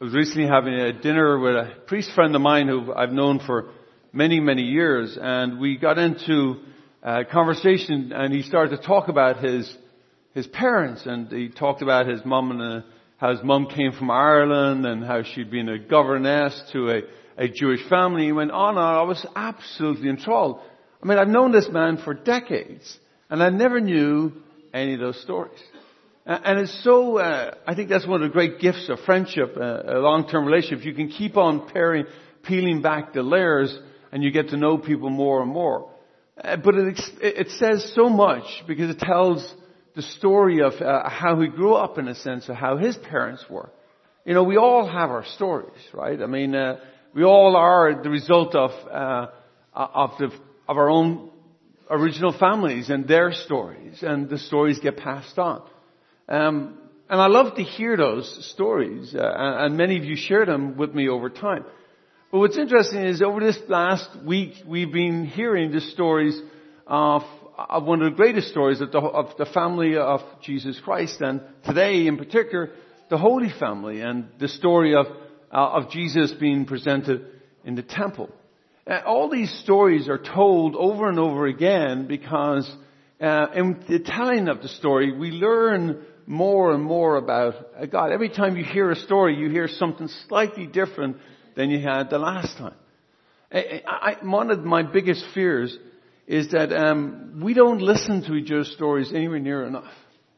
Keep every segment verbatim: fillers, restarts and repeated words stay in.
I was recently having a dinner with a priest friend of mine who I've known for many, many years, and we got into a conversation, and he started to talk about his his parents, and he talked about his mum and uh, how his mum came from Ireland and how she'd been a governess to a, a Jewish family. He went on and on. I was absolutely enthralled. I mean, I've known this man for decades, and I never knew any of those stories. And it's so, uh, I think that's one of the great gifts of friendship, uh, a long-term relationship. You can keep on pairing, peeling back the layers, and you get to know people more and more. Uh, but it, it says so much because it tells the story of uh, how he grew up, in a sense, of how his parents were. You know, we all have our stories, right? I mean, uh, we all are the result of uh, of the of our own original families and their stories, and the stories get passed on. Um, and I love to hear those stories, uh, and, and many of you share them with me over time. But what's interesting is over this last week, we've been hearing the stories of, of one of the greatest stories of the, of the family of Jesus Christ, and today in particular, the Holy Family, and the story of, uh, of Jesus being presented in the temple. Uh, all these stories are told over and over again because uh, in the telling of the story, we learn more and more about God. Every time you hear a story, you hear something slightly different than you had the last time. I, I, one of my biggest fears is that um, we don't listen to each other's stories anywhere near enough.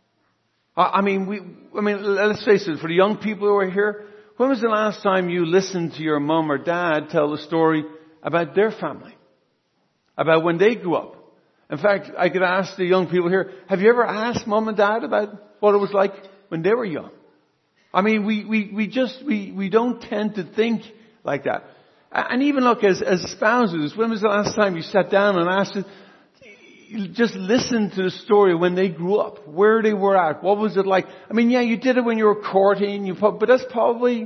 I, I mean, we. I mean, let's face it. For the young people who are here, when was the last time you listened to your mum or dad tell the story about their family, about when they grew up? In fact, I could ask the young people here, have you ever asked mum and dad about what it was like when they were young? I mean, we, we, we just, we, we don't tend to think like that. And even look, as, as spouses, when was the last time you sat down and asked them, just listen to the story when they grew up, where they were at, what was it like? I mean, yeah, you did it when you were courting, you, but that's probably,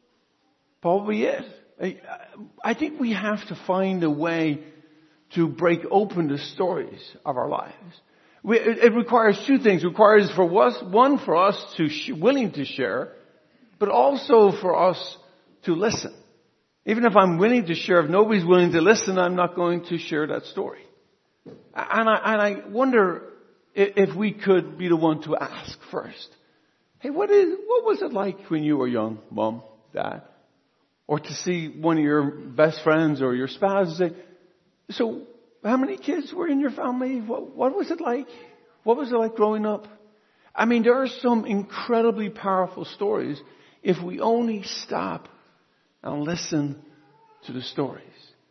probably it. I, I think we have to find a way to break open the stories of our lives. We, it, it requires two things. It requires for us, one, for us to sh- willing to share, but also for us to listen. Even if I'm willing to share, if nobody's willing to listen, I'm not going to share that story. And I, and I wonder if, if we could be the one to ask first. Hey, what is what was it like when you were young, Mom, Dad? Or to see one of your best friends or your spouse say, so how many kids were in your family? What, what was it like? What was it like growing up? I mean, there are some incredibly powerful stories if we only stop and listen to the stories.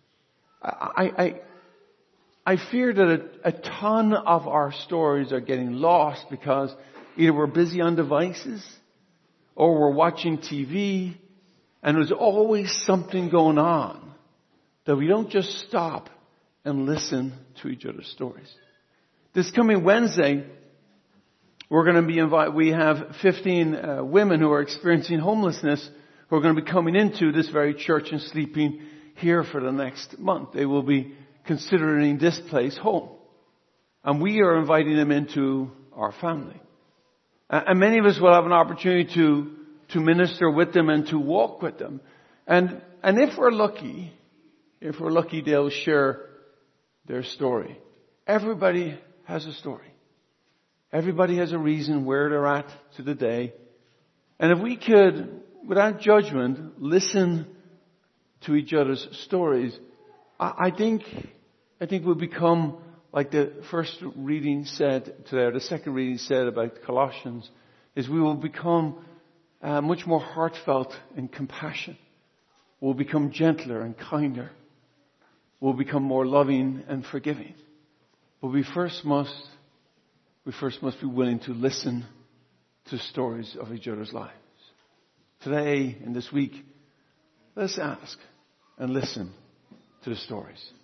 I, I, I fear that a, a ton of our stories are getting lost because either we're busy on devices or we're watching T V, and there's always something going on that we don't just stop and listen to each other's stories. This coming Wednesday, we're going to be invited. We have fifteen uh, women who are experiencing homelessness who are going to be coming into this very church and sleeping here for the next month. They will be considering this place home. And we are inviting them into our family. Uh, and many of us will have an opportunity to, to minister with them and to walk with them. And, and if we're lucky, if we're lucky, they'll share their story. Everybody has a story. Everybody has a reason where they're at to the day. And if we could, without judgment, listen to each other's stories, I, I think, I think we'll become like the first reading said today, or the second reading said about Colossians, is we will become uh, much more heartfelt in compassion. We'll become gentler and kinder. We'll become more loving and forgiving. But we first must, we first must be willing to listen to stories of each other's lives. Today and this week, let's ask and listen to the stories.